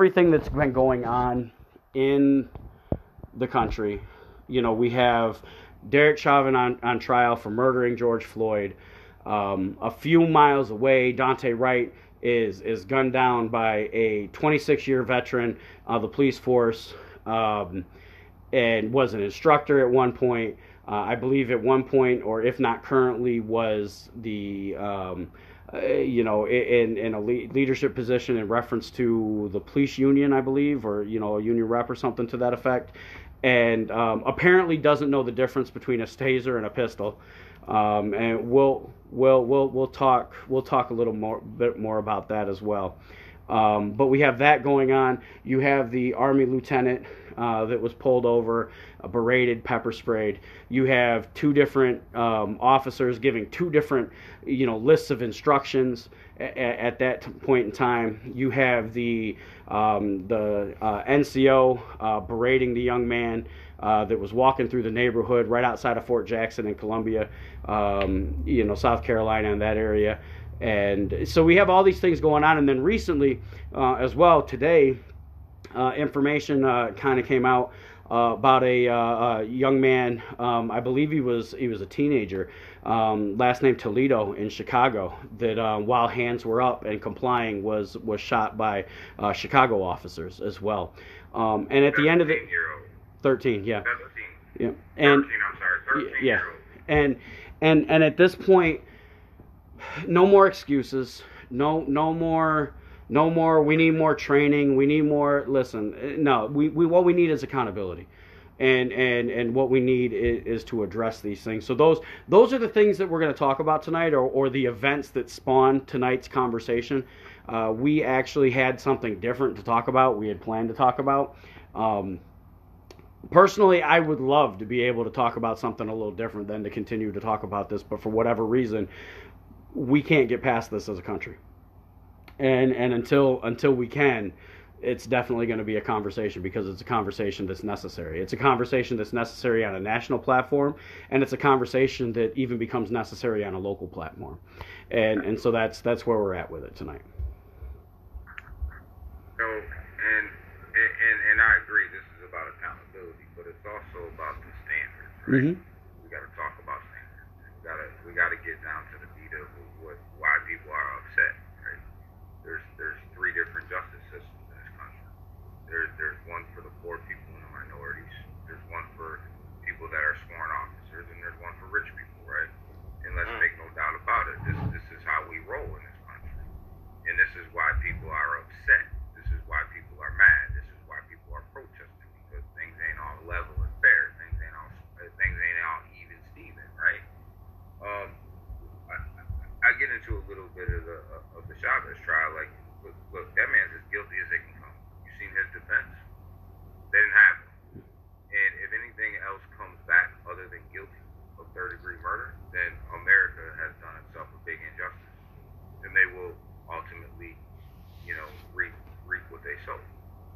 everything that's been going on in the country, we have Derek Chauvin on trial for murdering George Floyd. A few miles away, Daunte Wright is gunned down by a 26-year veteran of the police force, and was an instructor at one point. I believe at one point, or if not currently, was the in a leadership position in reference to the police union, I believe, or a union rep or something to that effect, and apparently doesn't know the difference between a taser and a pistol. And we'll talk a little bit more about that as well. But we have that going on. You have the Army lieutenant that was pulled over, berated, pepper sprayed. You have two different officers giving two different, lists of instructions at that point in time. You have the NCO berating the young man that was walking through the neighborhood right outside of Fort Jackson in Columbia, South Carolina, in that area. And so we have all these things going on. And then recently, as well, today, information kind of came out about a young man. I believe he was a teenager, last name Toledo, in Chicago, that while hands were up and complying was shot by Chicago officers as well. And at the end of it, 13, yeah. 17. Yeah. And 13, I'm sorry, 13 yeah. year old. And at this point, no more excuses. No more. We need more training. We need more. Listen, no. We what we need is accountability, and what we need is to address these things. So those are the things that we're going to talk about tonight, or the events that spawned tonight's conversation. We actually had something different to talk about. We had planned to talk about. Personally, I would love to be able to talk about something a little different than to continue to talk about this, but for whatever reason, we can't get past this as a country. And until we can, it's definitely going to be a conversation, because it's a conversation that's necessary. It's a conversation that's necessary on a national platform, and it's a conversation that even becomes necessary on a local platform. And so that's where we're at with it tonight. So, and I agree, this is about accountability, but it's also about the standards, right? Mm-hmm. We got to talk about standards. We got to get down to the beat of why people are upset, right? There's three different justice systems in this country. There's one for the poor people and the minorities. There's one for people that are sworn officers, and there's one for rich people, right? And let's make no doubt about it. This is how we roll in this country, and this is why people are upset. This is why people are mad. This is why people are protesting, because things ain't all level and fair. Things ain't all even Steven, right? I get into a little bit of the Chavez trial. Like, look, that man's as guilty as they can come. You seen his defense? They didn't have him. And if anything else comes back other than guilty of third-degree murder, then America has done itself a big injustice. And they will ultimately, reap what they sow.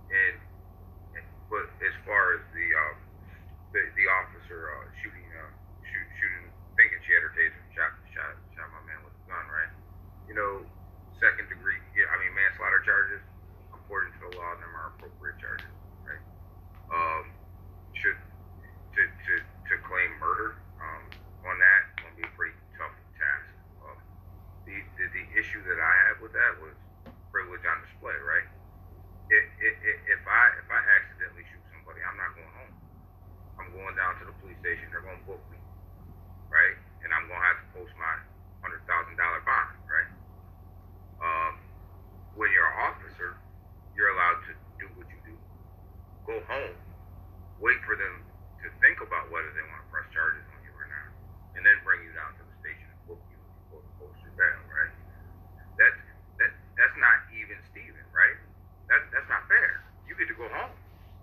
But as far as the officer shooting, thinking she had her taser, shot my man with a gun, right? Second degree, manslaughter charges, according to the law, them are appropriate charges, right? To claim murder on that going to be a pretty tough task. The issue that I had with that was privilege on display, right? If I accidentally shoot somebody, I'm not going home. I'm going down to the police station. They're going to book me, right? And I'm going to have to post my $100,000 bond, right? When you're an officer, you're allowed to do what you do. Go home, wait for them to think about whether they want to press charges on you or not, and then bring you down to the station and book you for post your bail, right? That's not even Steven, right? That's not fair. You get to go home,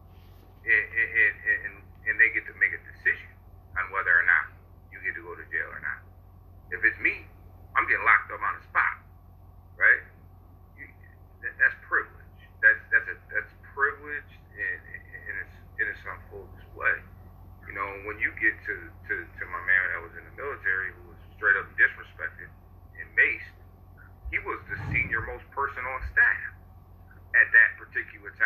and they get to make a decision on whether or not you get to go to jail or not. If it's me, I'm getting locked up on the spot, right? That's privilege. That's privilege, and it's on full display. When you get to my man that was in the military, who was straight up disrespected and maced, he was the senior most person on staff at that particular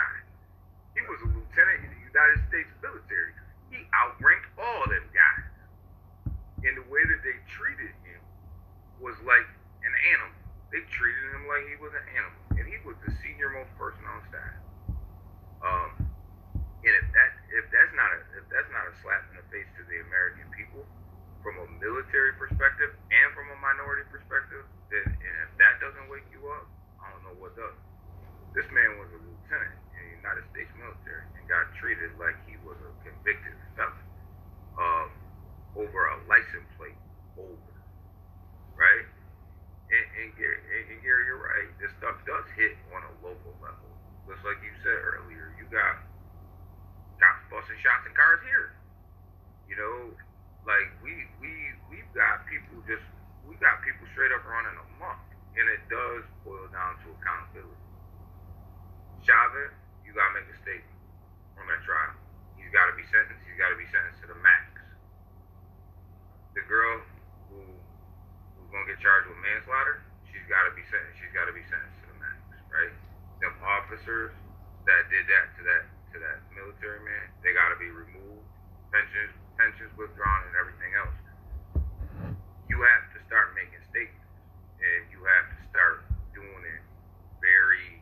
military and got treated like he was a convicted felon over a license plate holder, right? And Gary, you're right. This stuff does hit on a local level. Just like you said earlier, you got cops busting shots in cars here. You know, like we've got people straight up running amok, and it does boil down to accountability. Chavez, you gotta make a statement on that trial. He's gotta be sentenced. He's gotta be sentenced to the max. The girl who's gonna get charged with manslaughter, she's gotta be sentenced. She's gotta be sentenced to the max, right? Them officers that did that to that military man, they gotta be removed, pensions withdrawn, and everything else. You have to start making statements, and you have to start doing it very,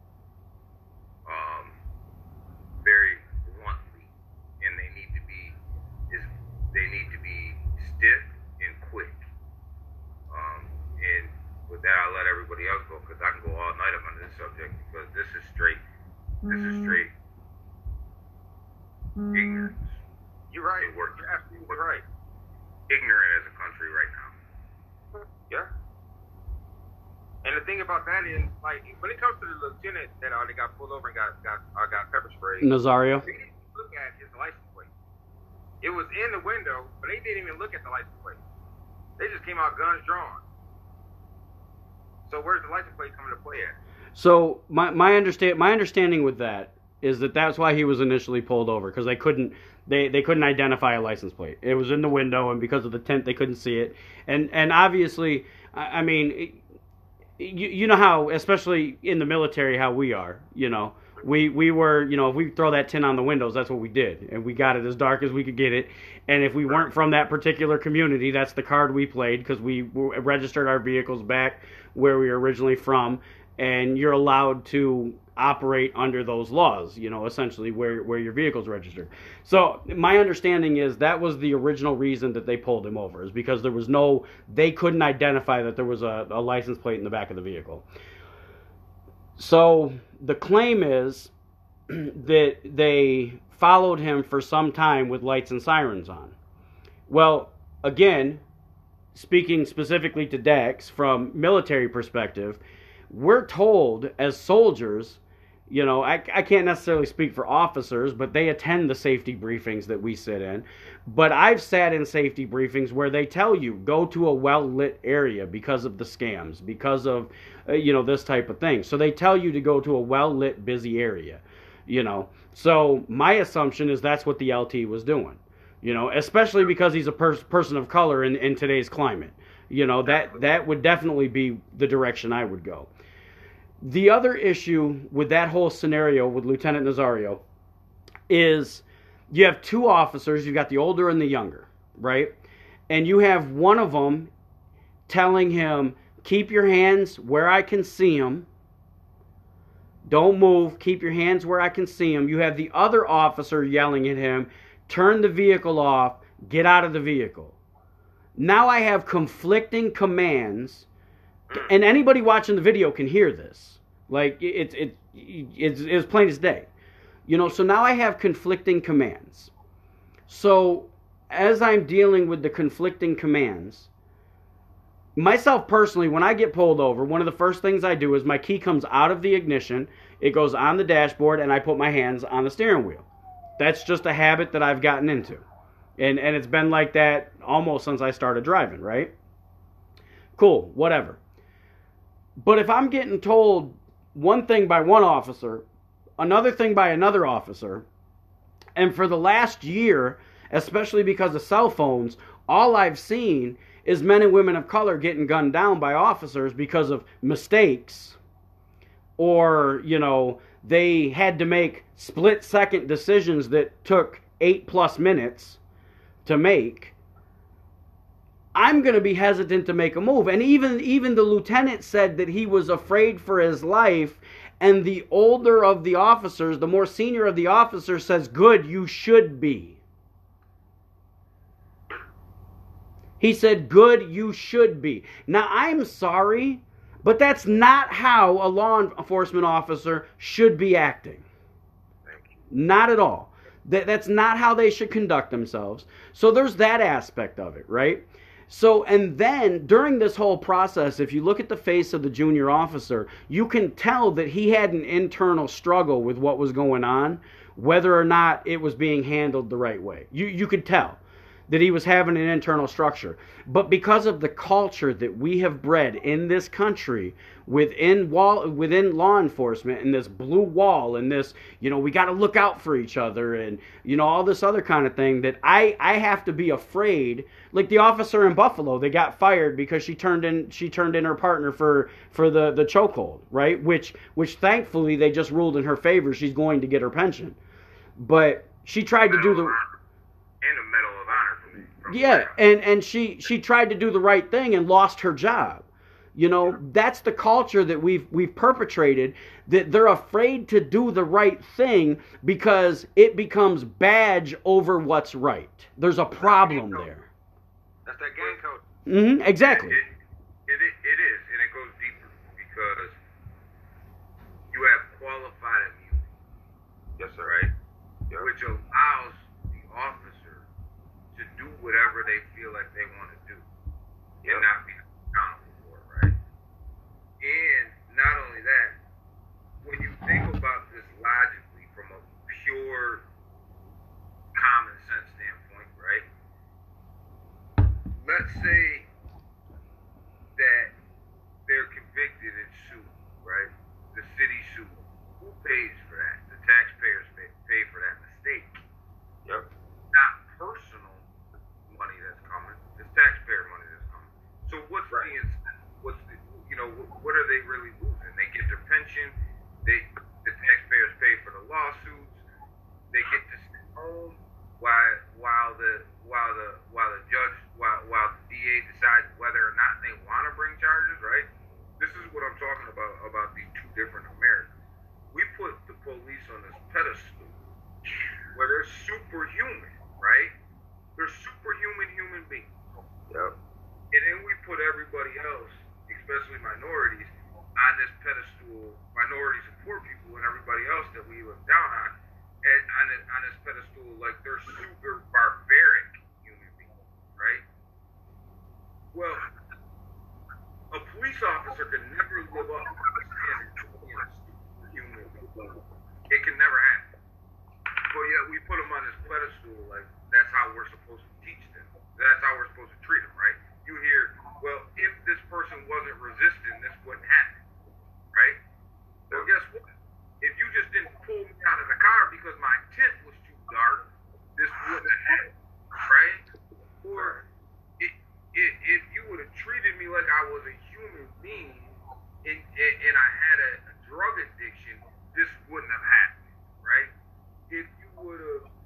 very bluntly, and they need to be stiff and quick. And with that, I'll let everybody else go because I can go all night on this subject because this is straight ignorance. You're right. You're absolutely right. Ignorant as a country right now. Yeah. And the thing about that is, like, when it comes to the lieutenant that already got pulled over and got pepper sprayed, Nazario. they didn't look at his license plate. It was in the window, but they didn't even look at the license plate. They just came out guns drawn. So where's the license plate coming to play at? So my understanding with that is that that's why he was initially pulled over, because they couldn't identify a license plate. It was in the window, and because of the tint, they couldn't see it. And obviously, I mean, you know how, especially in the military, how we are. You know, we were, you know, if we throw that tint on the windows, that's what we did, and we got it as dark as we could get it. And if we weren't from that particular community, that's the card we played, because we registered our vehicles back where we were originally from, and you're allowed to operate under those laws, you know, essentially where your vehicle's registered. So my understanding is that was the original reason that they pulled him over, is because they couldn't identify that there was a license plate in the back of the vehicle. So the claim is that they followed him for some time with lights and sirens on. Well, again, speaking specifically to Dex from military perspective, we're told as soldiers, you know, I can't necessarily speak for officers, but they attend the safety briefings that we sit in. But I've sat in safety briefings where they tell you, go to a well-lit area because of the scams, because of, you know, this type of thing. So they tell you to go to a well-lit, busy area, you know. So my assumption is that's what the LT was doing, you know, especially because he's a person of color in today's climate. You know, that would definitely be the direction I would go. The other issue with that whole scenario with Lieutenant Nazario is you have two officers. You've got the older and the younger, right? And you have one of them telling him, keep your hands where I can see them. Don't move. Keep your hands where I can see them. You have the other officer yelling at him, turn the vehicle off, get out of the vehicle. Now I have conflicting commands, and anybody watching the video can hear this. Like, it's plain as day. You know, so now I have conflicting commands. So as I'm dealing with the conflicting commands, myself personally, when I get pulled over, one of the first things I do is my key comes out of the ignition, it goes on the dashboard, and I put my hands on the steering wheel. That's just a habit that I've gotten into. And it's been like that almost since I started driving, right? Cool, whatever. But if I'm getting told one thing by one officer, another thing by another officer, and for the last year, especially because of cell phones, all I've seen is men and women of color getting gunned down by officers because of mistakes, or, you know, they had to make split-second decisions that took 8+ minutes to make. I'm going to be hesitant to make a move. And even the lieutenant said that he was afraid for his life, and the older of the officers, the more senior of the officers, says, good, you should be. He said, good, you should be. Now, I'm sorry, but that's not how a law enforcement officer should be acting. Thank you. Not at all. That's not how they should conduct themselves. So there's that aspect of it, right? So, and then during this whole process, if you look at the face of the junior officer, you can tell that he had an internal struggle with what was going on, whether or not it was being handled the right way. You could tell that he was having an internal structure. But because of the culture that we have bred in this country within law enforcement, and this blue wall, and this, we got to look out for each other, and all this other kind of thing, that I have to be afraid. Like the officer in Buffalo, they got fired because she turned in her partner for the chokehold, right? Which thankfully they just ruled in her favor. She's going to get her pension, but she tried to do the Medal of Honor from yeah, and she tried to do the right thing and lost her job. That's the culture that we've perpetrated, that they're afraid to do the right thing because it becomes badge over what's right. There's a problem there. That's that gang code. Mm-hmm, exactly. It is, and it goes deeper because you have qualified immunity. Yes, sir. Right? Yeah. Which allows the officer to do whatever they feel like they want to do and not be accountable for it, right? And not only that, when you think about this logically from a pure common sense standpoint, right? Let's say that they're convicted and sued, right? The city sued. Who pays for that? The taxpayers pay for that mistake. Yep. Not personal money that's coming. It's taxpayer money that's coming. So what's the incentive? What are they really losing? They get their pension. The taxpayers pay for the lawsuits. They get to stay home while the DA decides whether or not they want to bring charges. Right? This is what I'm talking about these two different Americas. We put the police on this pedestal where they're superhuman, right? They're superhuman human beings. Yep. And then we put everybody else, especially minorities, on this pedestal, minorities and poor people and everybody else that we look down on, and on this pedestal like they're super barbaric human beings, right? Well, a police officer can never live up to the standard of being a superhuman being. It can never happen. But yet we put them on this pedestal like that's how we're supposed to teach them. That's how we're supposed to treat them, right? You hear, well, if this person wasn't resisting, this wouldn't happen, right? Well, guess what? If you just didn't pull me out of the car because my tent was too dark, this wouldn't have happened, right? Or if you would have treated me like I was a human being and I had a drug addiction, this wouldn't have happened, right? If you would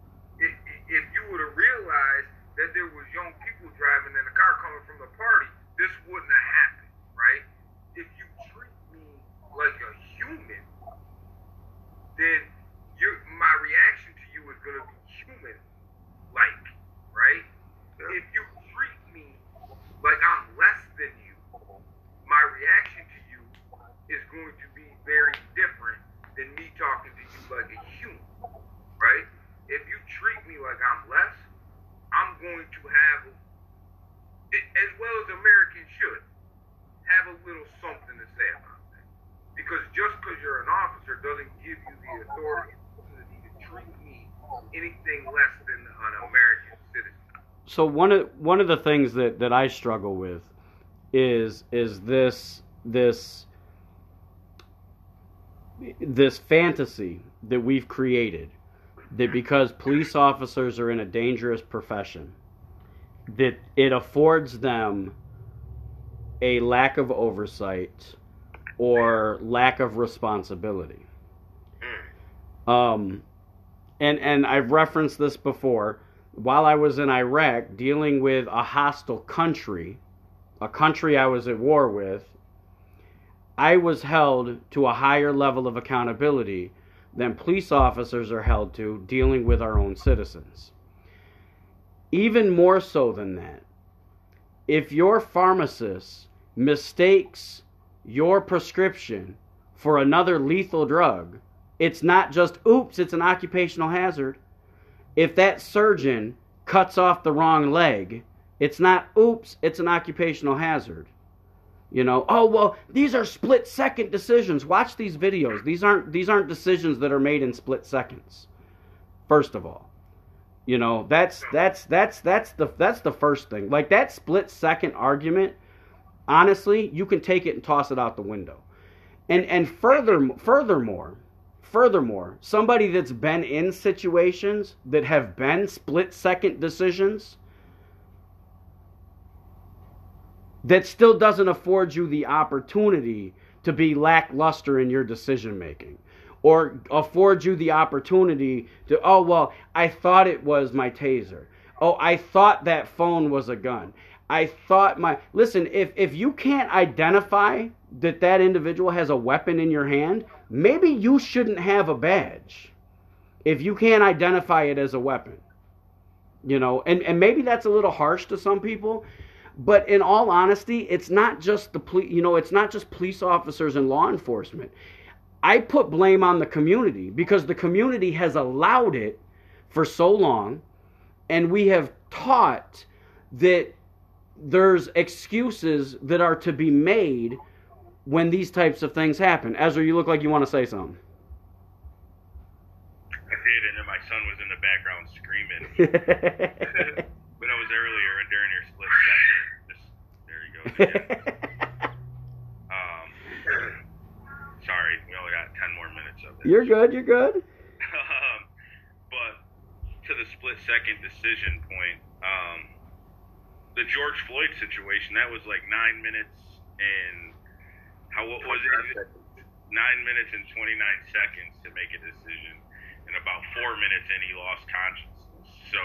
have realized that there was young people driving in the car coming from the party, this wouldn't have happened, right? If you treat me like a human, then my reaction to you is going to be human-like, right? If you treat me like I'm less than you, my reaction to you is going to be very different than me talking to you like a human, right? If you treat me like I'm less, I'm going to have, as well as Americans should, have a little something to say about that. Because just because you're an officer doesn't give you the authority to treat me anything less than an American citizen. So one of the things that I struggle with is this fantasy that we've created, that because police officers are in a dangerous profession, that it affords them a lack of oversight or lack of responsibility. And I've referenced this before. While I was in Iraq dealing with a hostile country, a country I was at war with, I was held to a higher level of accountability than police officers are held to dealing with our own citizens. Even more so than that, if your pharmacist mistakes your prescription for another lethal drug, it's not just, oops, it's an occupational hazard. If that surgeon cuts off the wrong leg, it's not, oops, it's an occupational hazard. You know, oh, well, these are split-second decisions. Watch these videos. These aren't decisions that are made in split seconds. First of all, you know, that's the first thing. Like, that split-second argument, honestly, you can take it and toss it out the window. And furthermore, somebody that's been in situations that have been split-second decisions, that still doesn't afford you the opportunity to be lackluster in your decision making, or afford you the opportunity to, oh, well, I thought it was my taser. Oh, I thought that phone was a gun. I thought listen, if you can't identify that individual has a weapon in your hand, maybe you shouldn't have a badge if you can't identify it as a weapon. You know, and maybe that's a little harsh to some people. But in all honesty, it's not just it's not just police officers and law enforcement. I put blame on the community, because the community has allowed it for so long, and we have taught that there's excuses that are to be made when these types of things happen. Ezra, you look like you want to say something. I did, and then my son was in the background screaming. But it was earlier and during your split second. There he goes again. Sorry, we only got 10 more minutes of this. You're good. But to the split second decision point, the George Floyd situation, that was like 9 minutes and what was it? 9 minutes and 29 seconds to make a decision, and about 4 minutes in he lost consciousness. So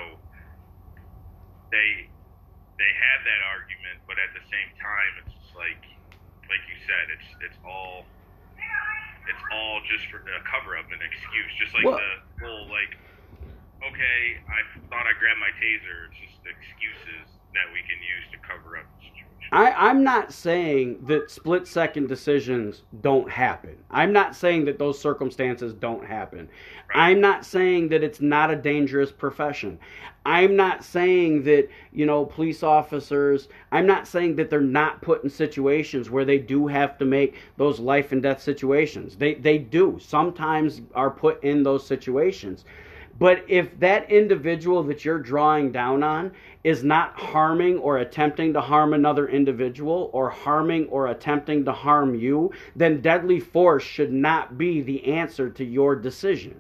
they had that argument, but at the same time, it's just like you said, it's all just for a cover up, an excuse, just like the whole okay, I thought I grabbed my taser. It's just excuses that we can use to cover up the situation. I'm not saying that split-second decisions don't happen. I'm not saying that those circumstances don't happen. Right. I'm not saying that it's not a dangerous profession. I'm not saying that, police officers, I'm not saying that they're not put in situations where they do have to make those life and death situations. They do sometimes are put in those situations. But if that individual that you're drawing down on is not harming or attempting to harm another individual, or harming or attempting to harm you, then deadly force should not be the answer to your decision.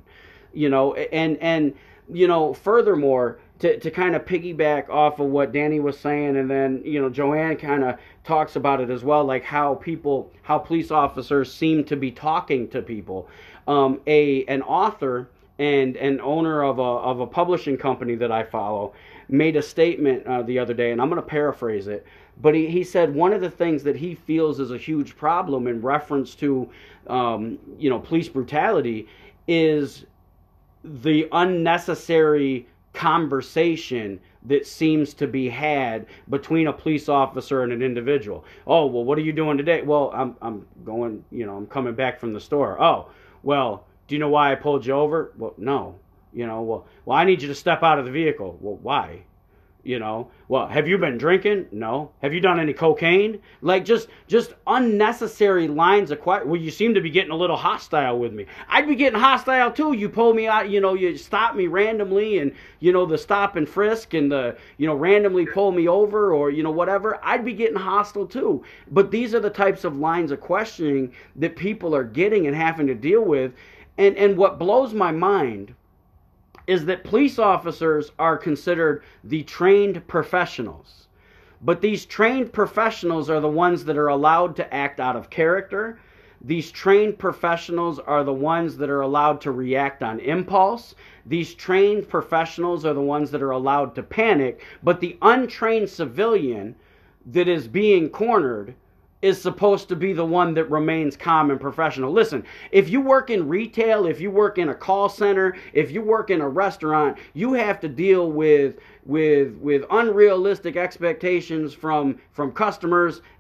Furthermore, to kind of piggyback off of what Danny was saying, and then, Joanne kind of talks about it as well, like how police officers seem to be talking to people. An author and an owner of a publishing company that I follow made a statement the other day, and I'm going to paraphrase it, but he said one of the things that he feels is a huge problem in reference to police brutality is the unnecessary conversation that seems to be had between a police officer and an individual. Oh, well, what are you doing today? Well, I'm going, I'm coming back from the store. Oh, well, do you know why I pulled you over? Well, no. Well, I need you to step out of the vehicle. Well, why? Well, have you been drinking? No. Have you done any cocaine? Like, just unnecessary lines of questions. Well, you seem to be getting a little hostile with me. I'd be getting hostile too. You pull me out, you stop me randomly, and, the stop and frisk, and the, randomly pull me over, or, whatever. I'd be getting hostile too. But these are the types of lines of questioning that people are getting and having to deal with. And what blows my mind is that police officers are considered the trained professionals. But these trained professionals are the ones that are allowed to act out of character. These trained professionals are the ones that are allowed to react on impulse. These trained professionals are the ones that are allowed to panic. But the untrained civilian that is being cornered is supposed to be the one that remains calm and professional. Listen, if you work in retail, if you work in a call center, if you work in a restaurant, you have to deal with unrealistic expectations from customers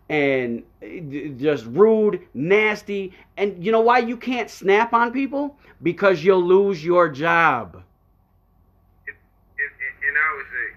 and just rude, nasty. And you know why you can't snap on people? Because you'll lose your job. And I would say,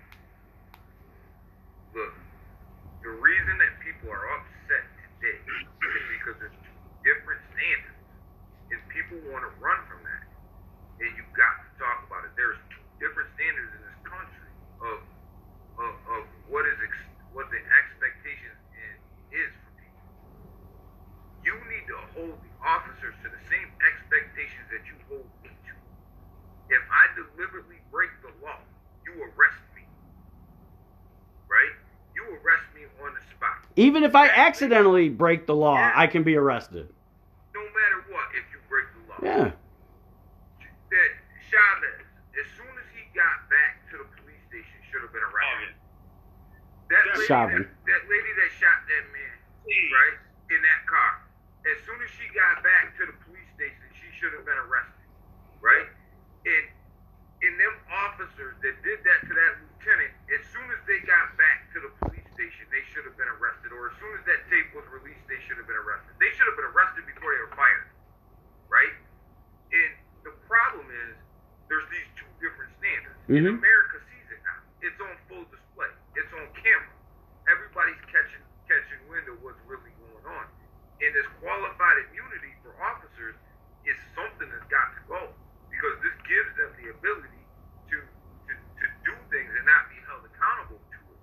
look, the reason that people are upset today is because there's two different standards, and people want to run from that. And you've got to talk about it. There's two different standards in this country of what the expectation is for people. You need to hold the officers to the same expectations that you hold me to. If I deliberately break the law, you arrest me. Right? You arrest me on the spot. Even if I accidentally break the law, I can be arrested. No matter what, if you break the law. Yeah. That Chavez, as soon as he got back to the police station, should have been arrested. That lady that shot that man, right, in that car, as soon as she got back to the police station, she should have been arrested, right? And them officers that did that to that lieutenant, as soon as they got back to the police station, they should have been arrested. Or as soon as that tape was released, they should have been arrested. They should have been arrested before they were fired, right? And the problem is, there's these two different standards. And America sees it now. It's on full display. It's on camera. Everybody's catching wind of what's really going on. And this qualified immunity for officers is something that's got to go, because this gives them the ability to do things and not be held accountable to it.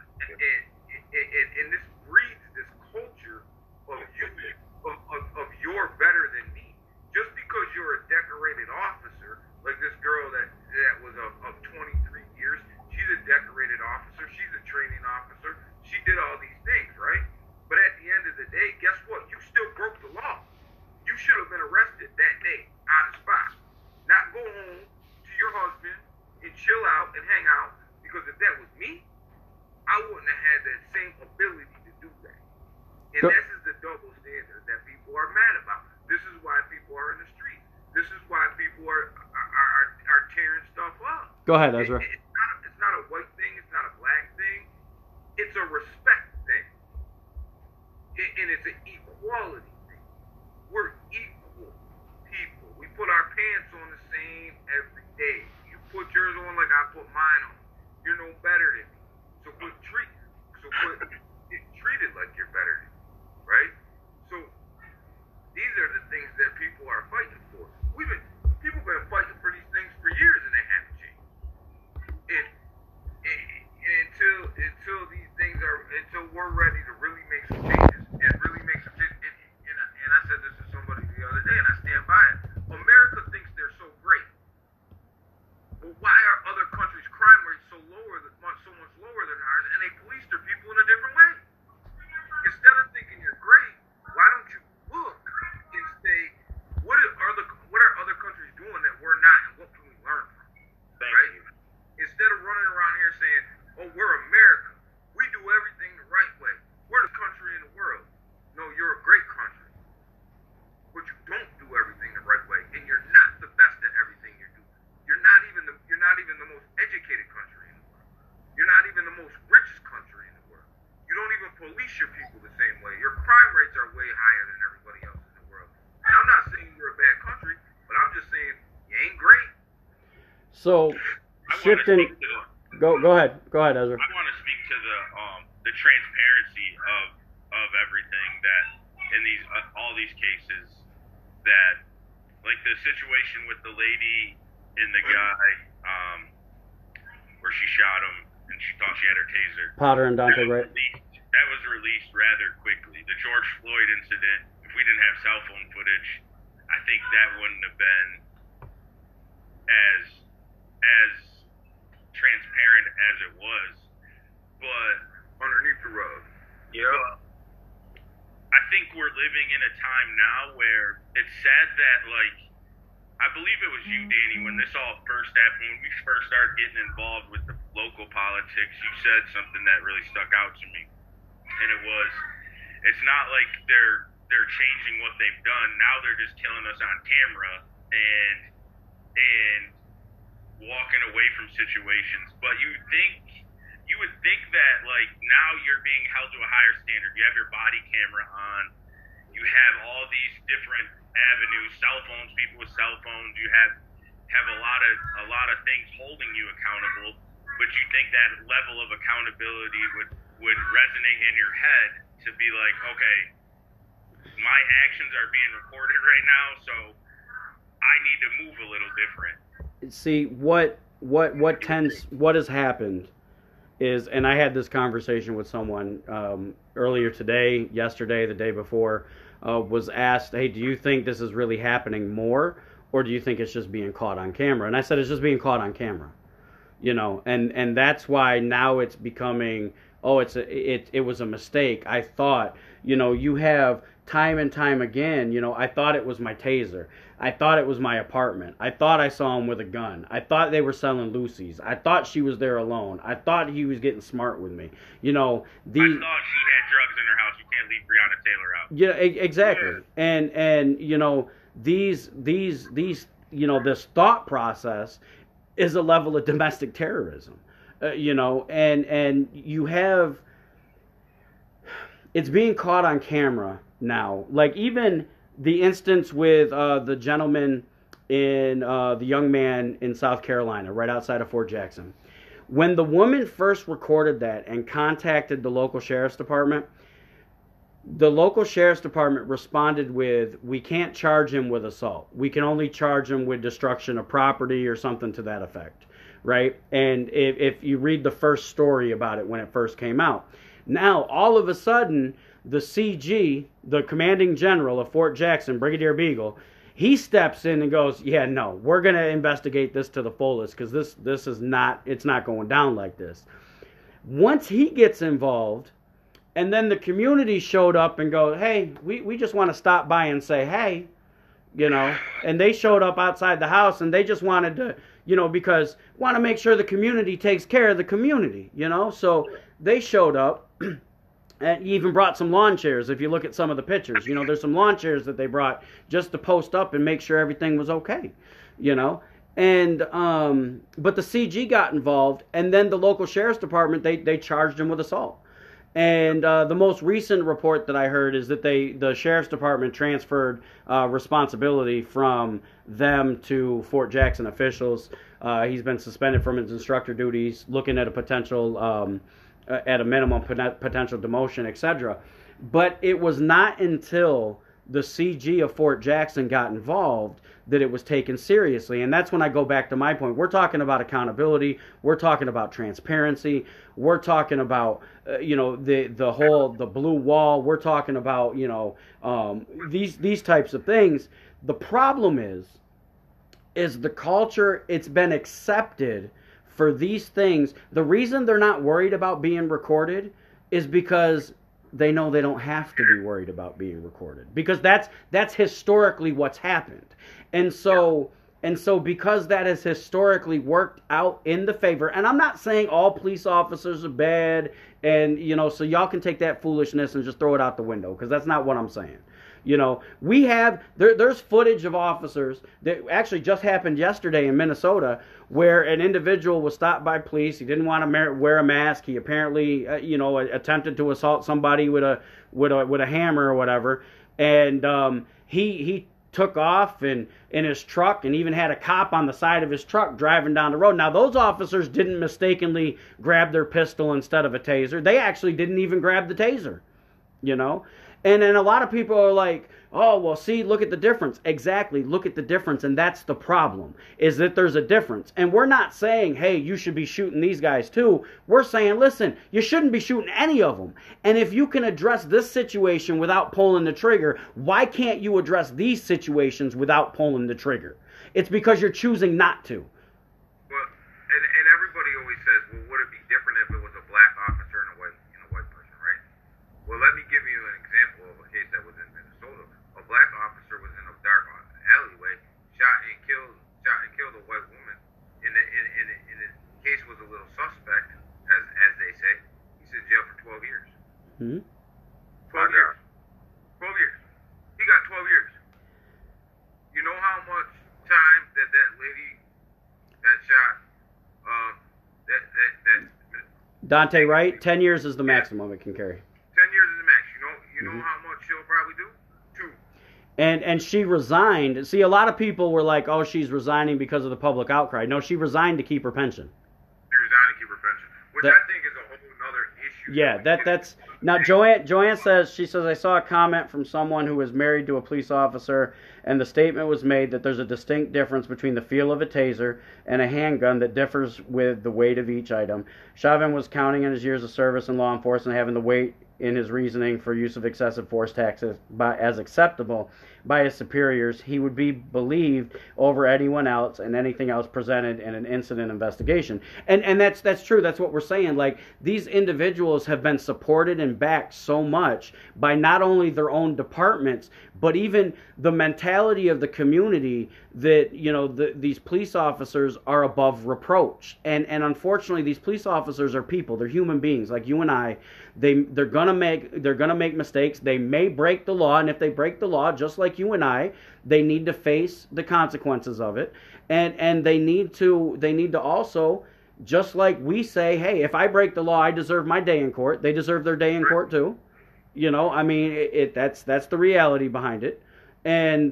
And this breeds this culture of you're better than me. Just because you're a decorated officer, like this girl that was of 23 years, she's a decorated officer, she's a training officer, she did all these things, right? But at the end of the day, guess what? You still broke the law. You should have been arrested that day on the spot. Not go home to your husband and chill out and hang out, because if that was me, I wouldn't have had that same ability to do that. And this is the double standard that people are mad about. This is why people are in the streets. This is why people are tearing stuff up. Go ahead, Ezra. It's not a white thing. It's not a black thing. It's a respect thing. And it's an equality thing. We're equal people. We put our pants on the same every day. You put yours on like I put mine on. You're no better than me. So get treated like you're better than me, right? So these are the things that people are fighting for. People have been fighting for these things for years, and they haven't changed. And until these things until we're ready to really make some changes, and really make some changes. And I said this to somebody the other day, and I stand by it. America thinks they're so great. Well, why are other countries' crime rates so much lower than ours, and they police their people in a different way? Instead of thinking you're great, why don't you look and say, what are other countries doing that we're not, and what can we learn from? Right? Instead of running around here saying, oh, we're America, we do everything the right way, we're the country in the world. No, you're a great country, but you don't do everything the right way, and you're not the best at everything you do. You're not even the most educated country in the world. You're not even the most richest country in the world. You don't even police your people the same way. Your crime rates are way higher than everybody else in the world. And I'm not saying you're a bad country, but I'm just saying you ain't great. So, shifting. Go ahead, Ezra. I want to speak to the transparency of everything that in all these cases, that like the situation with the lady and the guy where she shot him and she thought she had her taser. Potter and Dante, right? That was released rather quickly. The George Floyd incident, if we didn't have cell phone footage, I think that wouldn't have been as transparent as it was. But Underneath the rug. Yeah. I think we're living in a time now where it's sad that, like, I believe it was you, Danny, when this all first happened, when we first started getting involved with the local politics, you said something that really stuck out to me. And it was, it's not like they're changing what they've done. Now they're just killing us on camera and walking away from situations. But you you would think that, like, now you're being held to a higher standard. You have your body camera on. You have all these different avenues, cell phones, people with cell phones. You have a lot of things holding you accountable. But you think that level of accountability would resonate in your head to be like, okay, my actions are being recorded right now, so I need to move a little different. See, what has happened is, and I had this conversation with someone earlier today, yesterday, the day before, was asked, hey, do you think this is really happening more, or do you think it's just being caught on camera? And I said, it's just being caught on camera, you know, and that's why now it's becoming, oh, it was a mistake. I thought, you know, you have time and time again, you know, I thought it was my taser. I thought it was my apartment. I thought I saw him with a gun. I thought they were selling Lucy's. I thought she was there alone. I thought he was getting smart with me. You know, I thought she had drugs in her house. You can't leave Breonna Taylor out. Yeah, exactly. Yeah. And you know, these you know, this thought process is a level of domestic terrorism. You know, and you have, it's being caught on camera now. Like even the instance with the gentleman in the young man in South Carolina, right outside of Fort Jackson. When the woman first recorded that and contacted the local sheriff's department, the local sheriff's department responded with, we can't charge him with assault. We can only charge him with destruction of property or something to that effect, right? And if you read the first story about it when it first came out, now all of a sudden, the CG, the commanding general of Fort Jackson, Brigadier Beagle, he steps in and goes, yeah, no, we're going to investigate this to the fullest because this is not, it's not going down like this. Once he gets involved, and then the community showed up and go, hey, we just want to stop by and say, hey, you know, and they showed up outside the house and they just wanted to, you know, because want to make sure the community takes care of the community, you know, so they showed up. And even brought some lawn chairs. If you look at some of the pictures, you know, there's some lawn chairs that they brought just to post up and make sure everything was okay, you know. And but the CG got involved, and then the local sheriff's department they charged him with assault. And the most recent report that I heard is that the sheriff's department transferred responsibility from them to Fort Jackson officials. He's been suspended from his instructor duties, looking at a potential. At a minimum, potential demotion, etc. But it was not until the CG of Fort Jackson got involved that it was taken seriously. And that's when I go back to my point. We're talking about accountability. We're talking about transparency. We're talking about, you know, the blue wall. We're talking about, you know, these types of things. The problem is the culture. It's been accepted for these things. The reason they're not worried about being recorded is because they know they don't have to be worried about being recorded, because that's historically what's happened. And so because that has historically worked out in the favor, and I'm not saying all police officers are bad, and you know, so y'all can take that foolishness and just throw it out the window, because that's not what I'm saying. You know, we have, there's footage of officers that actually just happened yesterday in Minnesota where an individual was stopped by police. He didn't want to wear a mask. He apparently, you know, attempted to assault somebody with a hammer or whatever. And he took off in his truck and even had a cop on the side of his truck driving down the road. Now, those officers didn't mistakenly grab their pistol instead of a taser. They actually didn't even grab the taser, you know. And then a lot of people are like, oh, well, see, look at the difference. Exactly, look at the difference, and that's the problem, is that there's a difference. And we're not saying, hey, you should be shooting these guys too. We're saying, listen, you shouldn't be shooting any of them. And if you can address this situation without pulling the trigger, why can't you address these situations without pulling the trigger? It's because you're choosing not to. Well, and everybody always says, well, would it be different if it was a black officer and a white person, right? Well, let me give you an example of a case that was in Minnesota. A black officer was in a dark alleyway, shot and killed a white woman. And the case was a little suspect, as they say. He's in jail for 12 years. Mm-hmm. 12 years. 12 years. He got 12 years. You know how much time that lady that shot that Dante Wright, 10 years is the maximum it can carry. 10 years is the max. You know how much she'll probably do? 2. And she resigned. See, a lot of people were like, "Oh, she's resigning because of the public outcry." No, she resigned to keep her pension. She resigned to keep her pension, which I think is a whole other issue. Yeah, that's now. Joanne says, I saw a comment from someone who was married to a police officer, and the statement was made that there's a distinct difference between the feel of a taser and a handgun that differs with the weight of each item. Chauvin was counting on his years of service in law enforcement, having the weight in his reasoning for use of excessive force taxes as acceptable by his superiors. He would be believed over anyone else and anything else presented in an incident investigation. And that's true. That's what we're saying. Like, these individuals have been supported and backed so much by not only their own departments, but even the mentality of the community that, these police officers are above reproach. And unfortunately, these police officers are people. They're human beings like you and I. They're gonna make mistakes. They may break the law, and if they break the law, just like you and I, they need to face the consequences of it. And they need to also, just like we say, hey, if I break the law, I deserve my day in court. They deserve their day in court too. That's the reality behind it. And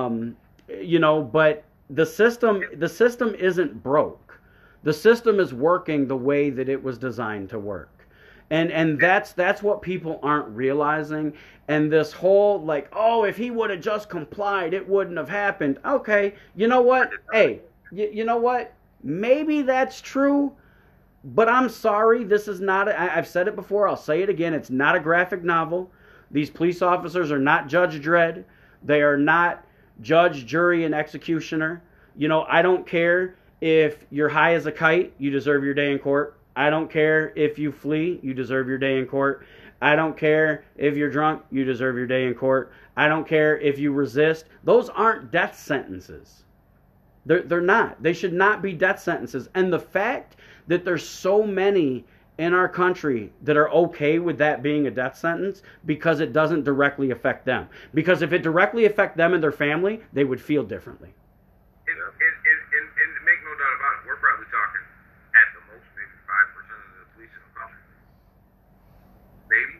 but the system isn't broke. The system is working the way that it was designed to work. And that's what people aren't realizing. And this whole, like, oh, if he would have just complied, it wouldn't have happened. Okay, you know what? Hey, you know what? Maybe that's true, but I'm sorry. This is not, I've said it before, I'll say it again. It's not a graphic novel. These police officers are not Judge Dredd. They are not judge, jury, and executioner. I don't care if you're high as a kite, you deserve your day in court. I don't care if you flee, you deserve your day in court. I don't care if you're drunk, you deserve your day in court. I don't care if you resist. Those aren't death sentences. They're not. They should not be death sentences. And the fact that there's so many in our country that are okay with that being a death sentence because it doesn't directly affect them. Because if it directly affected them and their family, they would feel differently. And make no doubt about it, we're probably talking at the most maybe 5% of the police in the country. Maybe.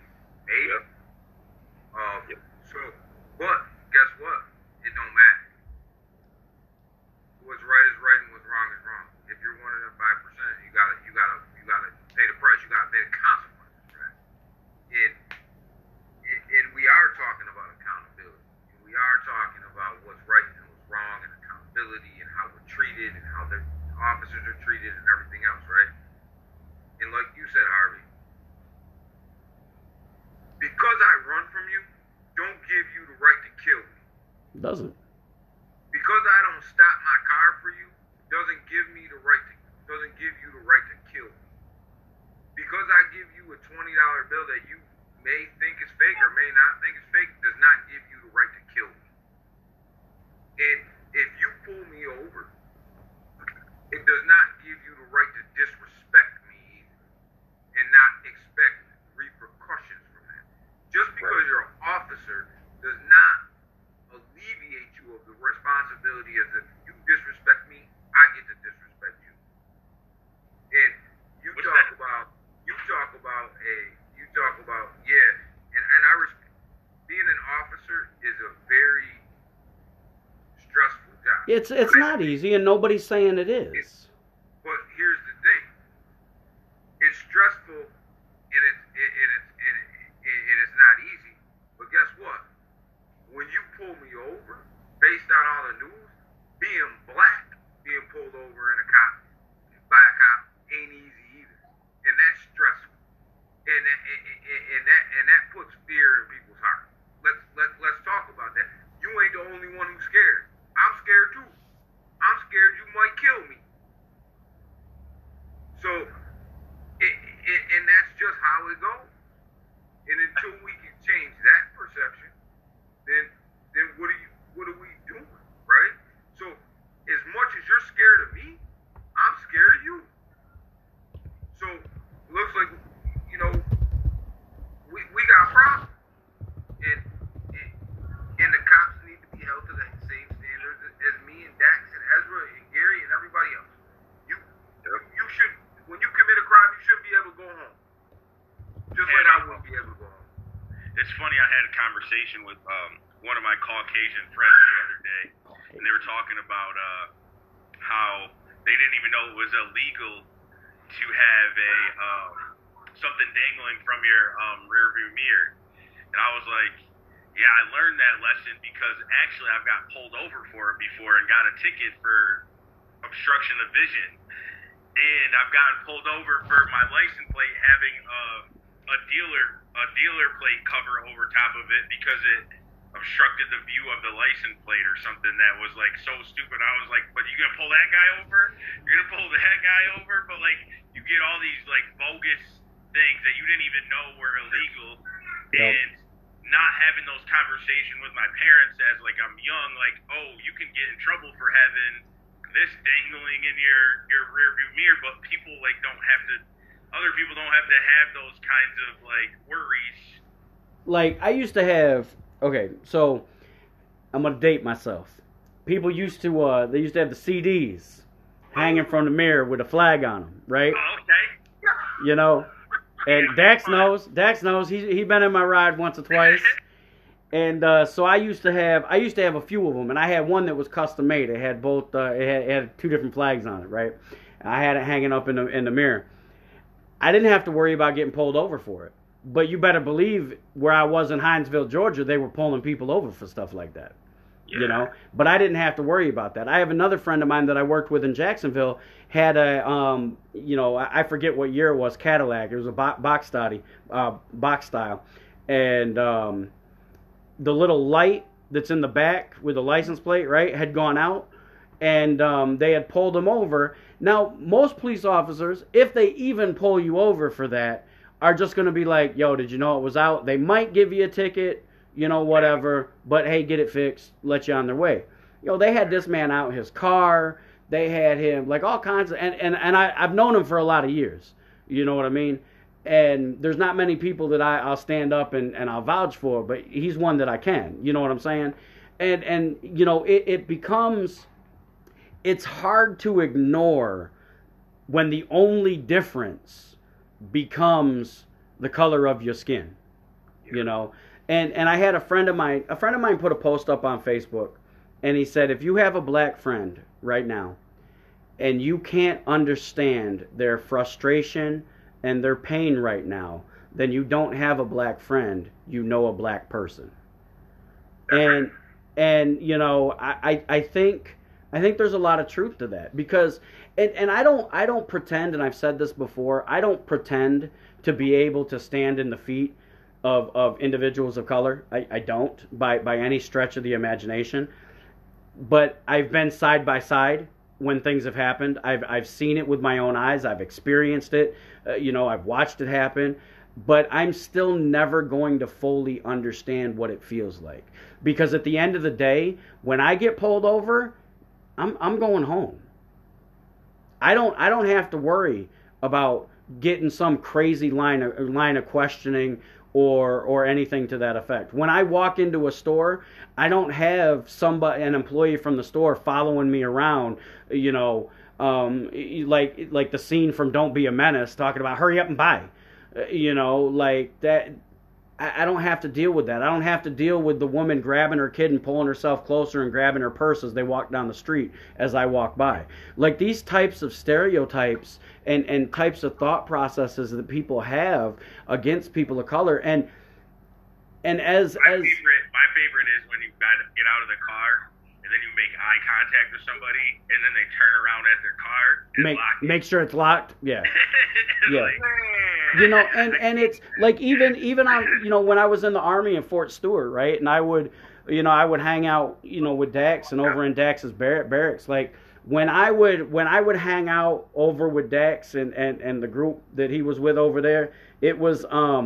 So, but guess what? It don't matter. What's right is right and what's wrong is wrong. If you're one of them 5%, you gotta pay the price. You gotta pay the consequences, right? And we are talking about accountability. We are talking about what's right and what's wrong, and accountability, and how we're treated, and how the officers are treated, and everything else, right? And like you said, Harvey, because I run from you, don't give you the right to kill me. It doesn't. Because I don't stop my car for you, doesn't give you the right to kill me. Because I give you a $20 bill that you may think is fake or may not think is fake, does not give you the right to kill me. And if you pull me over, it does not give you the right to disrespect me either, and not expect repercussions from that. Just because you're an officer does not alleviate you of the responsibility as if you disrespect me, I get to disrespect you. And you talk about being an officer is a very stressful job. It's not easy, and nobody's saying it is. But here's the thing: it's stressful, and it's not easy. But guess what? When you pull me over, based on all the news, being black, being pulled over by a cop ain't easy either, and that's stressful, and that puts fear in people's hearts. Let's talk about that. You ain't the only one who's scared. I'm scared too. I'm scared you might kill me. So, and that's just how it goes. And until we can change that perception, then what are we doing, right? So funny. I had a conversation with one of my Caucasian friends the other day, and they were talking about how they didn't even know it was illegal to have a something dangling from your rearview mirror. And I was like, yeah, I learned that lesson because actually I've got pulled over for it before and got a ticket for obstruction of vision. And I've gotten pulled over for my license plate having a dealer plate cover over top of it because it obstructed the view of the license plate or something that was like so stupid. I was like, but you gonna pull that guy over? You're gonna pull that guy over? But like, you get all these like bogus things that you didn't even know were illegal. And not having those conversations with my parents as like I'm young, like, oh, you can get in trouble for having this dangling in your rear view mirror, but people like other people don't have to have those kinds of like worries. Like I used to have. Okay, so I'm gonna date myself. People used to they used to have the CDs hanging from the mirror with a flag on them, right? Okay. You know, and Dax knows. He been in my ride once or twice, and so I used to have a few of them, and I had one that was custom made. It had both. It had two different flags on it, right? I had it hanging up in the mirror. I didn't have to worry about getting pulled over for it. But you better believe where I was in Hinesville, Georgia, they were pulling people over for stuff like that. Yeah. You know? But I didn't have to worry about that. I have another friend of mine that I worked with in Jacksonville had a, I forget what year it was, Cadillac. It was a box style. And the little light that's in the back with the license plate, right, had gone out. And they had pulled him over. Now, most police officers, if they even pull you over for that, are just going to be like, yo, did you know it was out? They might give you a ticket, whatever, but hey, get it fixed, let you on their way. They had this man out in his car. They had him, like all kinds of, and I've known him for a lot of years. You know what I mean? And there's not many people that I'll stand up and I'll vouch for, but he's one that I can. You know what I'm saying? And it becomes, it's hard to ignore when the only difference becomes the color of your skin, and I had a friend of mine put a post up on Facebook, and he said, if you have a black friend right now and you can't understand their frustration and their pain right now, then you don't have a black friend, a black person. And I think there's a lot of truth to that, because and I don't pretend, and I've said this before, I don't pretend to be able to stand in the feet of individuals of color. I don't by any stretch of the imagination. But I've been side by side when things have happened. I've seen it with my own eyes. I've experienced it. I've watched it happen. But I'm still never going to fully understand what it feels like, because at the end of the day, when I get pulled over, I'm going home. I don't have to worry about getting some crazy line of questioning or anything to that effect. When I walk into a store, I don't have an employee from the store following me around, like the scene from Don't Be a Menace, talking about hurry up and buy, like that. I don't have to deal with that. I don't have to deal with the woman grabbing her kid and pulling herself closer and grabbing her purse as they walk down the street as I walk by. Like these types of stereotypes and types of thought processes that people have against people of color. And as my favorite is when you get out of the car and then you make eye contact with somebody and then they turn around at their car and make sure it's locked. Yeah. Yeah. Like, and it's like even on when I was in the Army in Fort Stewart, right? And I would hang out with Dax and over in Dax's barracks. Like when I would hang out over with Dax and the group that he was with over there, it was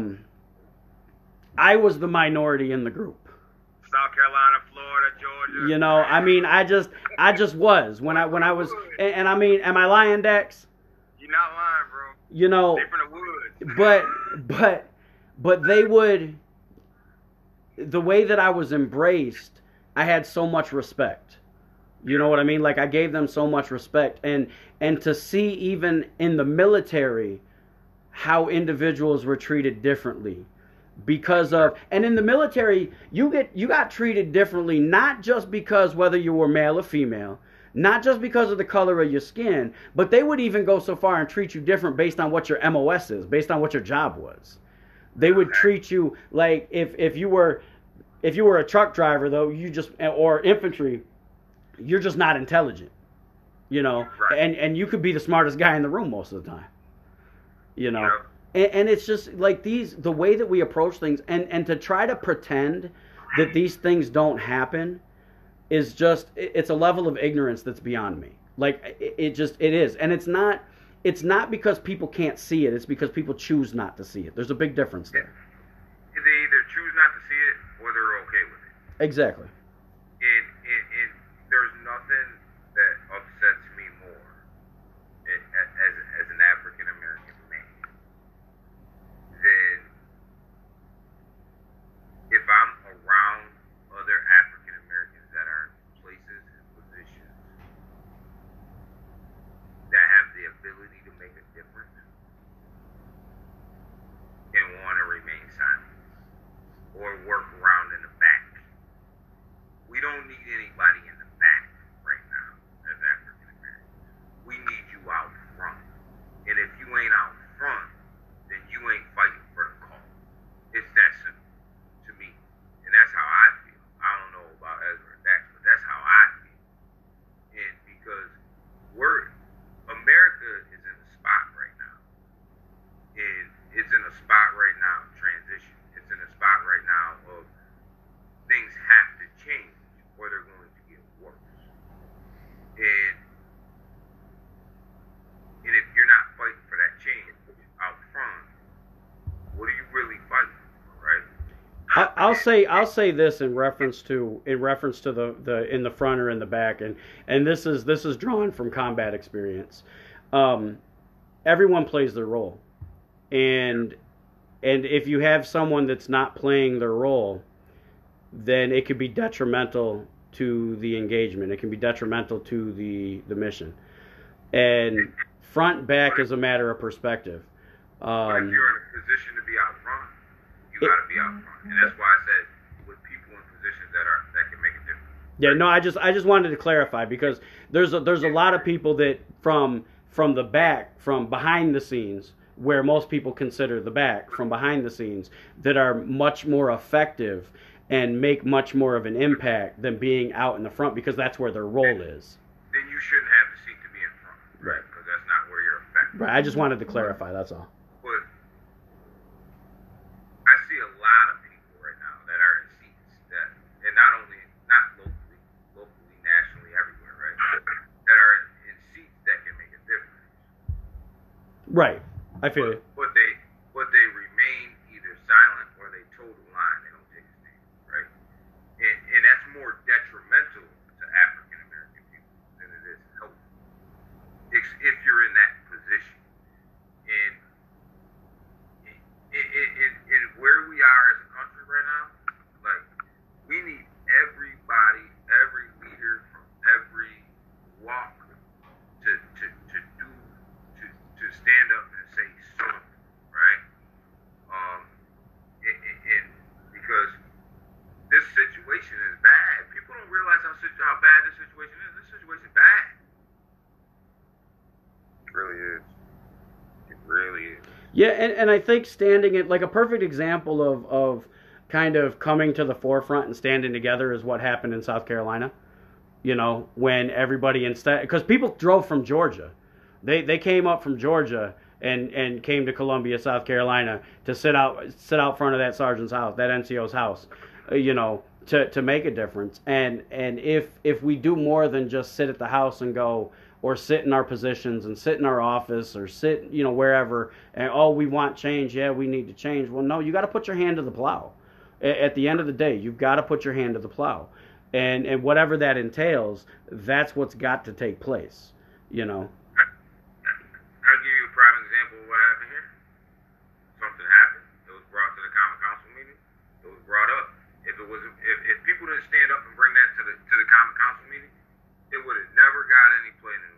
I was the minority in the group. South Carolina, Florida, Georgia. I just was when I was, and I mean, am I lying, Dax? You're not lying, bro. They from the woods. but they would, the way that I was embraced, I had so much respect. You know what I mean? Like I gave them so much respect, and to see even in the military how individuals were treated differently. because of, and in the military you got treated differently, not just because whether you were male or female, not just because of the color of your skin, but they would even go so far and treat you different based on what your MOS is, based on what your job was. They would treat you like if you were a truck driver, though, you just, or infantry, you're just not intelligent, you know, and you could be the smartest guy in the room most of the time, you know. And it's just like the way that we approach things, and to try to pretend that these things don't happen is just, it's a level of ignorance that's beyond me. Like, it is. And it's not because people can't see it, it's because people choose not to see it. There's a big difference there. They either choose not to see it or they're okay with it. Exactly. And there's nothing that upsets me more as an African American man than if I'm around other African Americans that are in places and positions that have the ability to make a difference and want to remain silent or work around in the back. We don't need anybody in the back right now as African Americans. We need you out front. And if you ain't out front, then you ain't fighting for the cause. It's that simple to me. And that's how I feel. I don't know about Ezra and Dax, but that's how I feel. And because America is in a spot right now. And it's in a spot right now of transition. It's in a spot right now of things have to change or they're going to get worse. And if you're not fighting for that change out front, what are you really fighting for, right? I'll say this in reference to the in the front or in the back, and this is drawn from combat experience. Everyone plays their role, and if you have someone that's not playing their role, then it could be detrimental to the engagement. It can be detrimental to the mission. And front back is a matter of perspective. But if you're in a position to be out front, you got to be out front, and that's why I said with people in positions that can make a difference. Yeah, no, I just wanted to clarify, because there's a lot of people that from the back, from behind the scenes, where most people consider the back, from behind the scenes, that are much more effective and make much more of an impact than being out in the front, because that's where their role is. Then you shouldn't have the seat to be in front, right? Because that's not where you're effective. Right. I just wanted to clarify. That's all. But I see a lot of people right now that are in seats that, and not locally, nationally, everywhere, right? That are in seats that can make a difference. Right. I feel it. But they remain either silent or they toe the line. They don't take a stand, right? And that's more detrimental to African American people than it is helpful. If you're in that position, and where we are as a country right now, like, we need everybody, every leader from every walk to stand up and say something, right? And because this situation is bad. People don't realize how bad this situation is. This situation is bad. It really is. It really is. Yeah, and I think standing at, like, a perfect example of kind of coming to the forefront and standing together is what happened in South Carolina. You know, when everybody, instead, because people drove from Georgia. They came up from Georgia and came to Columbia, South Carolina, to sit out front of that sergeant's house, that NCO's house, you know, to make a difference. And if we do more than just sit at the house and go, or sit in our positions and sit in our office or sit, you know, wherever, and, oh, we want change, yeah, we need to change. Well, no, you got to put your hand to the plow. At the end of the day, you've got to put your hand to the plow. And whatever that entails, that's what's got to take place, you know. I'll give you a prime example of what happened here. Something happened. It was brought to the Common Council meeting. It was brought up. If people didn't stand up and bring that to the Common Council meeting, it would have never got any play in the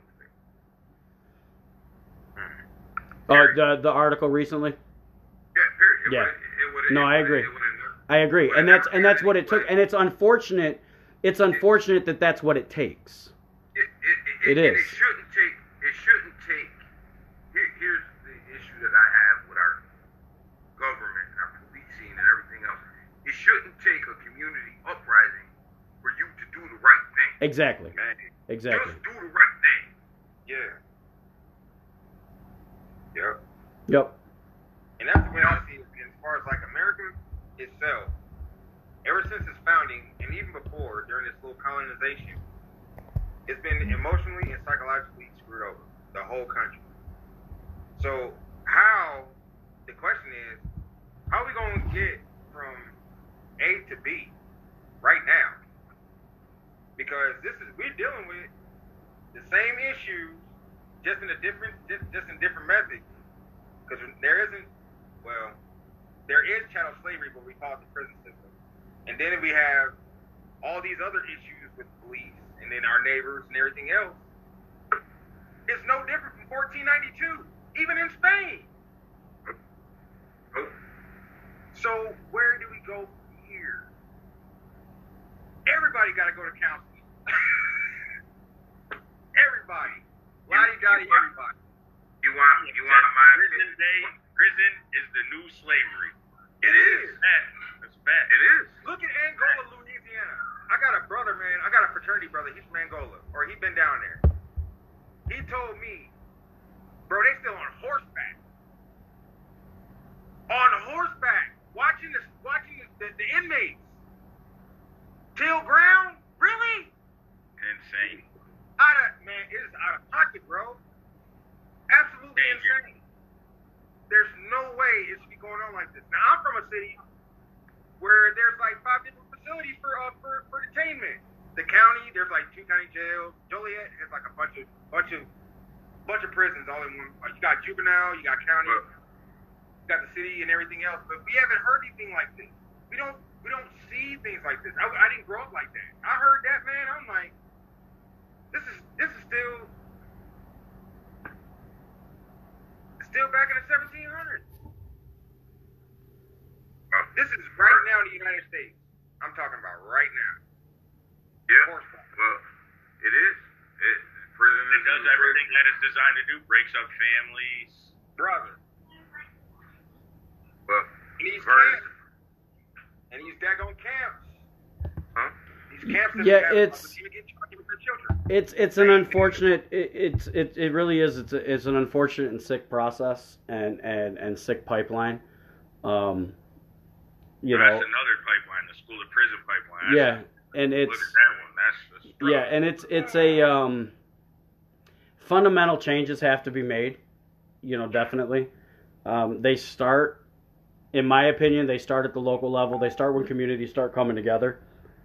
newspaper. The article recently? Yeah, period. Yeah. It would No, I agree. I agree, and that's what it took, and it's unfortunate. It's unfortunate that that's what it takes. It is. It shouldn't take. Here's the issue that I have with our government, our policing, and everything else. It shouldn't take a community uprising for you to do the right thing. Exactly. Exactly. Just do the right thing. Yeah. Yep. Yep. And that's the way I see it as far as like America itself. Ever since its founding, and even before, during this little colonization, it's been emotionally and psychologically screwed over, the whole country. So the question is, how are we going to get from A to B right now? Because we're dealing with the same issues, just in different methods. Because there is chattel slavery, but we call it the prison system. And then we have all these other issues with police, and then our neighbors and everything else. It's no different from 1492, even in Spain. So where do we go from here? Everybody got to go to counseling. Everybody. Lottie-dottie, everybody. You want my prison day? Prison is the new slavery. It is. That's bad. It is. Look at Angola, Louisiana. I got a brother, man. I got a fraternity brother. He's from Angola, or he's been down there. He told me, bro, they still on horseback. On horseback, watching the inmates till ground. Really? Insane. It is out of pocket, bro. Absolutely insane. There's no way it should be going on like this. Now, I'm from a city where there's like 5 different facilities for detainment. The county, there's like 2 county jails. Joliet has like a bunch of prisons all in one. You got juvenile, you got county, you got the city and everything else. But we haven't heard anything like this. We don't see things like this. I didn't grow up like that. I heard that, man. I'm like, this is still back in the 1700s. This is right now in the United States. I'm talking about right now. Yeah. Well, it is. Prison It does everything that it's designed to do. Breaks up families. Brother. Well, and these daggone camps. Huh? These camps that Yeah, get children. It's an unfortunate. It really is. It's an unfortunate and sick process and sick pipeline. You know. That's another pipeline, the school to prison pipeline. Yeah, and it's. Look at that one. That's the Yeah, and it's a fundamental changes have to be made. You know, definitely. They start, in my opinion, they start at the local level. They start when communities start coming together.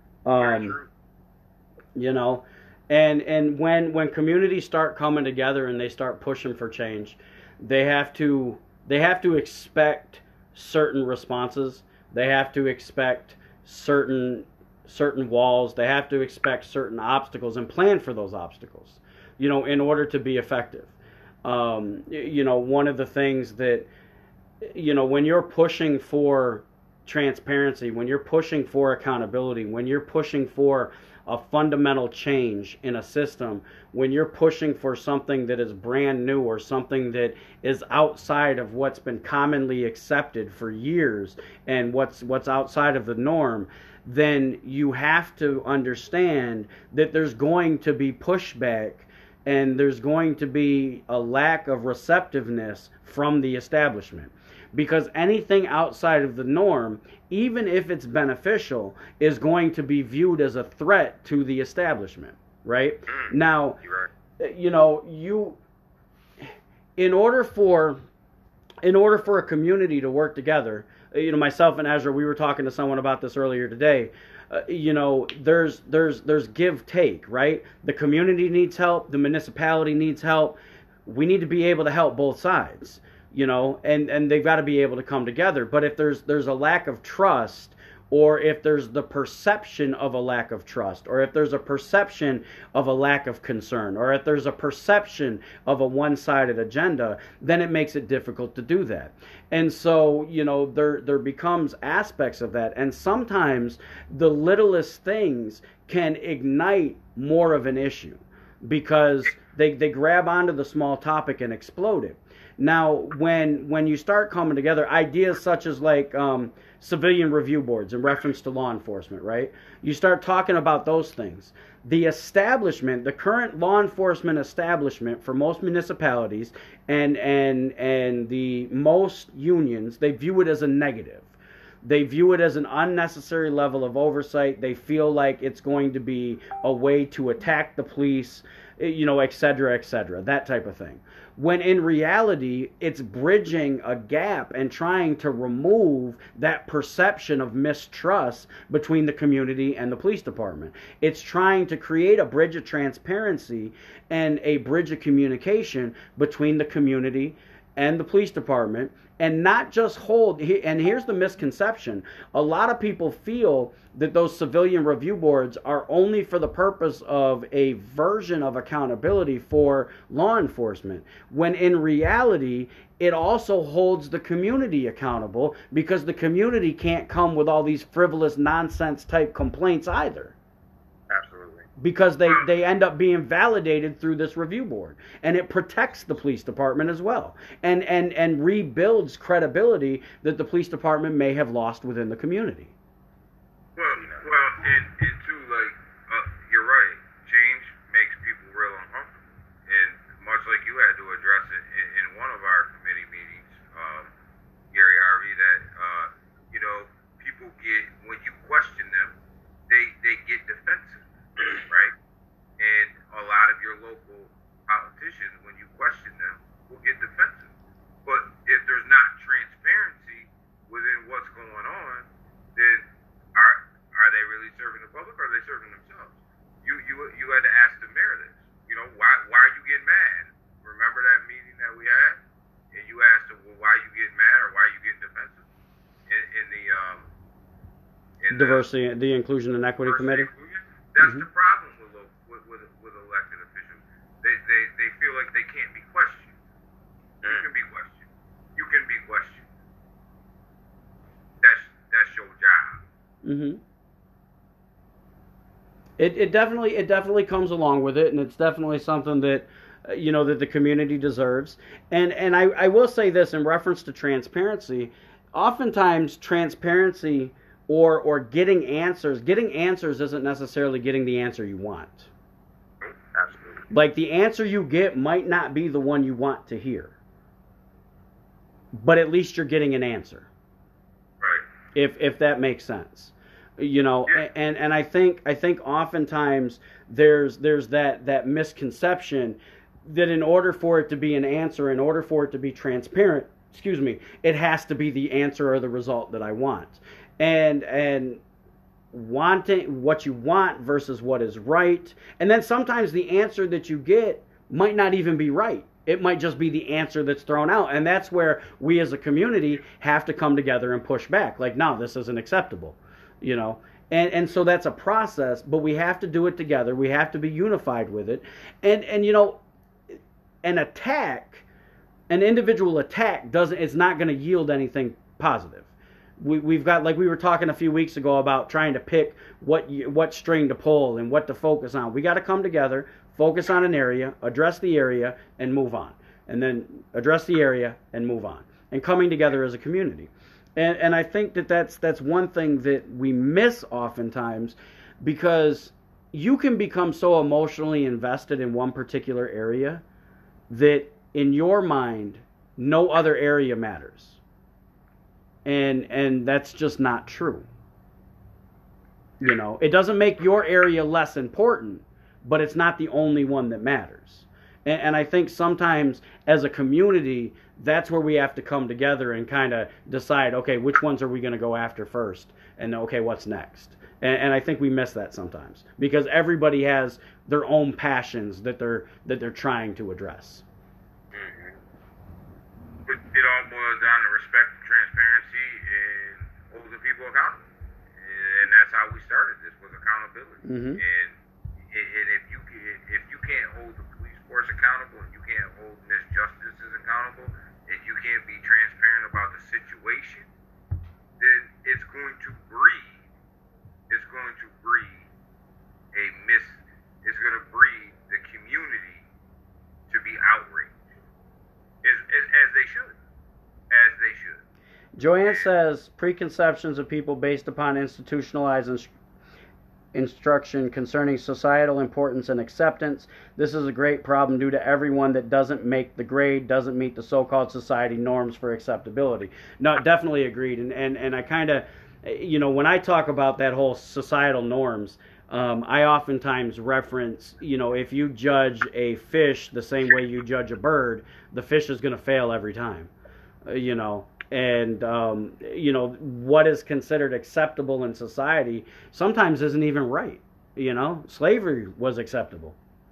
You know, and when communities start coming together and they start pushing for change, they have to expect certain responses. They have to expect certain walls. They have to expect certain obstacles and plan for those obstacles, you know, in order to be effective. You know, one of the things that, you know, when you're pushing for transparency, when you're pushing for accountability, when you're pushing for a fundamental change in a system, when you're pushing for something that is brand new or something that is outside of what's been commonly accepted for years and what's outside of the norm, then you have to understand that there's going to be pushback and there's going to be a lack of receptiveness from the establishment. Because anything outside of the norm, even if it's beneficial, is going to be viewed as a threat to the establishment, right? Now, you know, in order for a community to work together, you know, myself and Ezra, we were talking to someone about this earlier today. You know, there's give take, right? The community needs help. The municipality needs help. We need to be able to help both sides, you know, and they've got to be able to come together. But if there's a lack of trust or if there's the perception of a lack of trust, or if there's a perception of a lack of concern, or if there's a perception of a one-sided agenda, then it makes it difficult to do that. And so, there becomes aspects of that, and sometimes the littlest things can ignite more of an issue because they grab onto the small topic and explode it. Now, when you start coming together, ideas such as like civilian review boards in reference to law enforcement, right? You start talking about those things. The establishment, the current law enforcement establishment for most municipalities and the most unions, they view it as a negative. They view it as an unnecessary level of oversight. They feel like it's going to be a way to attack the police, et cetera, that type of thing. When in reality, it's bridging a gap and trying to remove that perception of mistrust between the community and the police department. It's trying to create a bridge of transparency and a bridge of communication between the community and the police department, and not just hold, and here's the misconception, a lot of people feel that those civilian review boards are only for the purpose of a version of accountability for law enforcement, when in reality, it also holds the community accountable, because the community can't come with all these frivolous nonsense type complaints either. Absolutely. Because they end up being validated through this review board, and it protects the police department as well, and rebuilds credibility that the police department may have lost within the community. Well, and too, like, you're right. Change makes people real uncomfortable, and much like you had to address it in one of our committee meetings, Gary Harvey, that people get, when you question them, they get defensive. Right? And a lot of your local politicians, when you question them, will get defensive. But if there's not transparency within what's going on, then are they really serving the public, or are they serving themselves? You had to ask the mayor this. Why are you getting mad? Remember that meeting that we had? And you asked him, well, why are you getting mad, or why are you getting defensive? In Diversity, the Inclusion and Equity Committee. That's the problem with elected officials. They feel like they can't be questioned. You can be questioned. You can be questioned. That's your job. Mm-hmm. It definitely comes along with it, and it's definitely something that that the community deserves. And I will say this in reference to transparency. Oftentimes, transparency or getting answers isn't necessarily getting the answer you want. Absolutely. Like, the answer you get might not be the one you want to hear, but at least you're getting an answer. Right. If that makes sense. Yeah. And I think oftentimes there's that misconception that in order for it to be an answer, in order for it to be transparent, it has to be the answer or the result that I want. And wanting what you want versus what is right. And then sometimes the answer that you get might not even be right. It might just be the answer that's thrown out. And that's where we as a community have to come together and push back. Like, no, this isn't acceptable. And so that's a process, but we have to do it together. We have to be unified with it. And an individual attack it's not going to yield anything positive. We've got, like we were talking a few weeks ago about trying to pick what string to pull and what to focus on. We got to come together, focus on an area, address the area, and move on. And then address the area and move on. And coming together as a community. And I think that's one thing that we miss oftentimes, because you can become so emotionally invested in one particular area that in your mind, no other area matters. And that's just not true. It doesn't make your area less important, but it's not the only one that matters. And I think sometimes as a community, that's where we have to come together and kind of decide, okay, which ones are we going to go after first? And okay, what's next? And I think we miss that sometimes, because everybody has their own passions that they're trying to address. Mm-hmm. But it all boils down to respect, transparency, and holding people accountable. that's how we started. This was accountability. Mm-hmm. And if you can't hold the police force accountable, and you can't hold Miss Justices accountable, and you can't be transparent about the situation, then it's going to breed the community to be outraged, as they should. Joanne says preconceptions of people based upon institutionalized instruction concerning societal importance and acceptance. This is a great problem due to everyone that doesn't make the grade, doesn't meet the so-called society norms for acceptability. No, definitely agreed. And I kind of, when I talk about that whole societal norms, I oftentimes reference, if you judge a fish the same way you judge a bird, the fish is going to fail every time, And, what is considered acceptable in society sometimes isn't even right. Slavery was acceptable.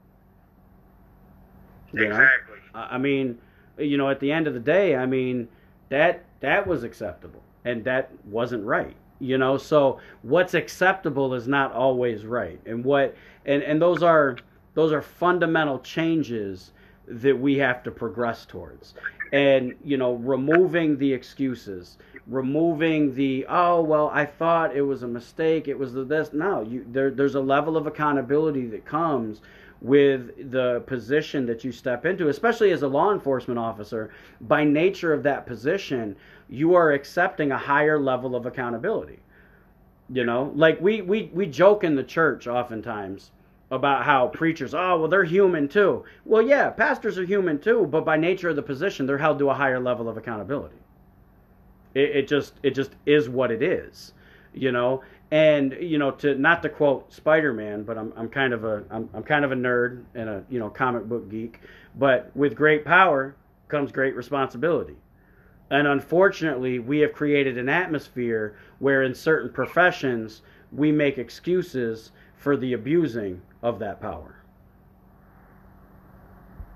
Exactly. I mean, at the end of the day, I mean, that was acceptable and that wasn't right. So what's acceptable is not always right. And those are fundamental changes that we have to progress towards. And, removing the excuses, removing the, oh, well, I thought it was a mistake, it was this. No, there's a level of accountability that comes with the position that you step into, especially as a law enforcement officer. By nature of that position, you are accepting a higher level of accountability. Like we joke in the church oftentimes about how preachers, oh, well, they're human too. Well, yeah, pastors are human too, but by nature of the position, they're held to a higher level of accountability. It just is what it is, And not to quote Spider-Man, but I'm kind of a nerd and a comic book geek. But with great power comes great responsibility. And unfortunately, we have created an atmosphere where in certain professions we make excuses for the abusing of that power.